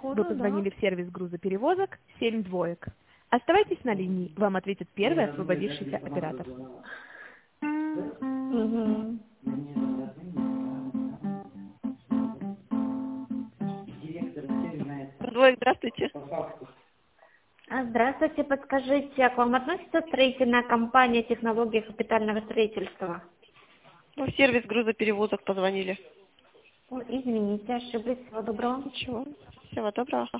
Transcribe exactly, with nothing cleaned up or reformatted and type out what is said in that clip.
Вы позвонили в сервис грузоперевозок семь двоек. Оставайтесь на линии, вам ответит первый освободившийся оператор. Угу. Двоек, здравствуйте. А, Здравствуйте, подскажите, а к вам относится строительная компания технологии капитального строительства? Ну, в сервис грузоперевозок позвонили. Ой, извините, ошиблись. Всего доброго. Ничего. Всего доброго.